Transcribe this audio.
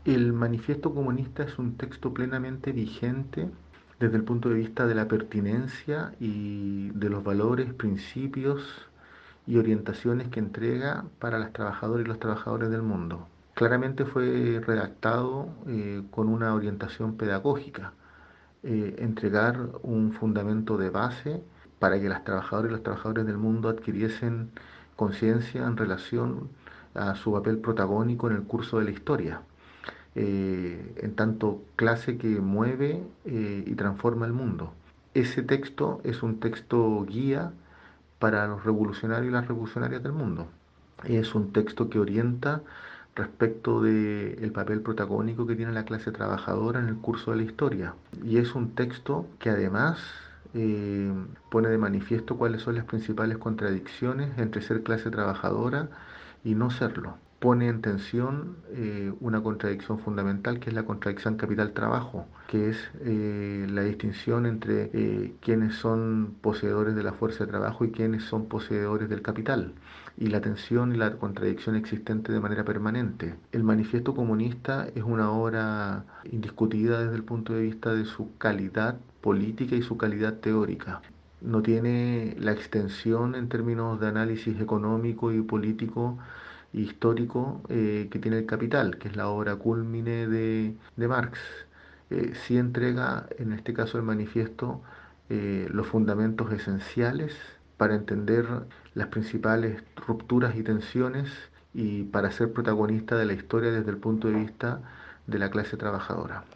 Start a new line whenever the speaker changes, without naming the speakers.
El Manifiesto Comunista es un texto plenamente vigente desde el punto de vista de la pertinencia y de los valores, principios y orientaciones que entrega para las trabajadoras y los trabajadores del mundo. Claramente fue redactado con una orientación pedagógica, entregar un fundamento de base para que las trabajadoras y los trabajadores del mundo adquiriesen conciencia en relación a su papel protagónico en el curso de la historia, en tanto clase que mueve y transforma el mundo. Ese texto es un texto guía para los revolucionarios y las revolucionarias del mundo. Es un texto que orienta respecto del papel protagónico que tiene la clase trabajadora en el curso de la historia. Y es un texto que además eh, pone de manifiesto cuáles son las principales contradicciones entre ser clase trabajadora y no serlo. Pone en tensión una contradicción fundamental que es la contradicción capital-trabajo, que es la distinción entre quienes son poseedores de la fuerza de trabajo y quienes son poseedores del capital, y la tensión y la contradicción existente de manera permanente. El Manifiesto Comunista es una obra indiscutida desde el punto de vista de su calidad política y su calidad teórica. No tiene la extensión en términos de análisis económico y político e histórico que tiene El Capital, que es la obra cúlmine de Marx. Sí entrega, en este caso el manifiesto, los fundamentos esenciales para entender las principales rupturas y tensiones y para ser protagonista de la historia desde el punto de vista de la clase trabajadora.